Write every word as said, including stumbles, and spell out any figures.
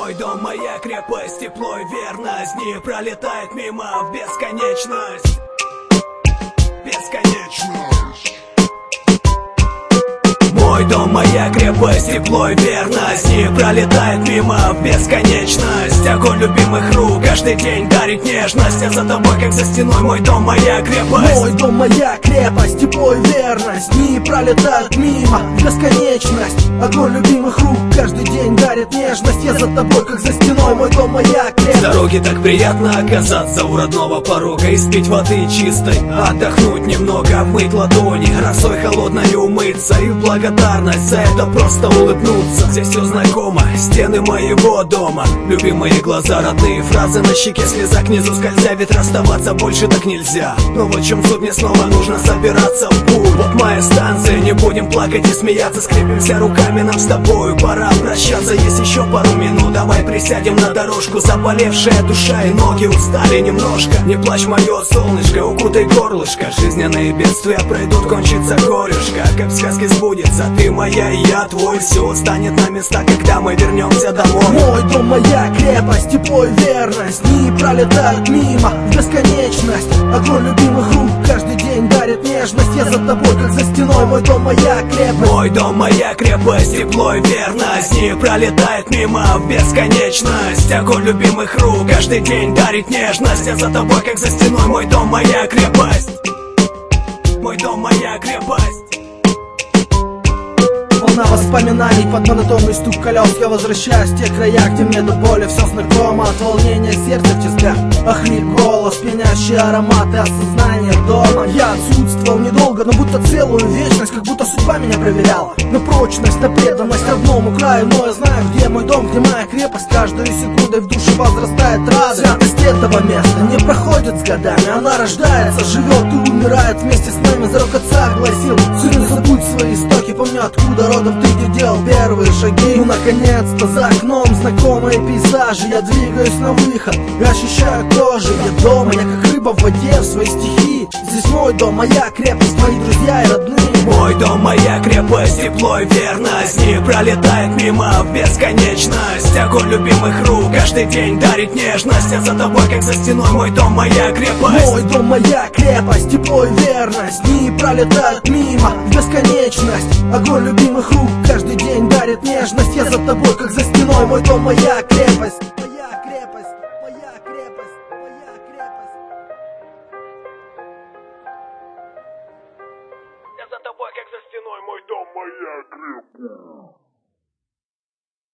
Мой дом, моя крепость, тепло и верность не пролетает мимо в бесконечность. Бесконечность. Мой дом, моя крепость, тепло и верность не пролетает мимо в бесконечность. Огонь любимых рук каждый день дарит нежность. Я за тобой, как за стеной, мой дом, моя крепость. Мой дом, моя крепость, тепло и верность не пролетают мимо в бесконечность. Огонь любимых рук каждый день дарит нежность. Я за тобой, как за стеной, мой дом, моя крепость. С дороги так приятно оказаться у родного порога, и спить воды чистой, отдохнуть немного, обмыть ладони, росой холодной умыться, и благодарность за это просто улыбнуться. Здесь все знакомо, стены моего дома, любимые глаза, родные фразы на щеке, слеза к низу скользя, ведь расставаться больше так нельзя. Но вот в чем суть, мне снова нужно собираться в путь. Вот моя станция, не будем плакать и смеяться, скрепимся руками, нам с тобою пора прощаться. Есть еще пару минут, давай присядем на дорожку. Заболевшая душа и ноги устали немножко. Не плачь, мое солнышко, укутай горлышко. Жизненные бедствия пройдут, кончится горюшка. Как в сказке сбудется, ты моя и я твой. Все станет на места, когда мы вернемся домой. Мой дом, моя крепость, тепло и верность не пролетают мимо в бесконечность. Огонь любимых рук каждый день дарит нежность. Я за тобой, как за стеной, мой дом, моя крепость. Мой дом, моя крепость, тепло и верность не пролетает мимо в бесконечность. Огонь любимых рук каждый день дарит нежность. Я за тобой, как за стеной, мой дом, моя крепость. Мой дом, моя крепость. Волна воспоминаний под монотонный стук колес. Я возвращаюсь в те края, где мне до боли все знакомо. От волнения сердце в тисках, охрип голос, пьянящие ароматы осознания дома. Я отсутствовал недолго, но будто целую вечность, как будто судьба меня проверяла на прочность, на преданность родному краю. Но я знаю, где мой дом, где моя крепость. Каждую секундой в душе возрастает радость. Святость этого места не проходит с годами, она рождается, живет и умирает вместе с нами. Зарок отца гласил: сын, не забудь свои истоки, помни, откуда родом ты, где делал первые шаги. Ну, наконец-то за окном знакомые пейзажи. Я двигаюсь на выход, ощущаю кожей. Я дома, я как рыба в воде, в своей стихии. Здесь мой дом, моя крепость, мои друзья и родные. Мой дом, моя крепость, тепло и верность не пролетает мимо в бесконечность. Огонь любимых рук каждый день дарит нежность. Я за тобой, как за стеной, мой дом, моя крепость. Мой дом, моя крепость, тепло и верность не пролетают мимо в бесконечность. Огонь любимых рук каждый день дарит нежность. Я за тобой, как за стеной, мой дом, моя крепость. Моя крепость, моя крепость, моя крепость. Я за тобой, как за стеной, мой дом, моя крепость.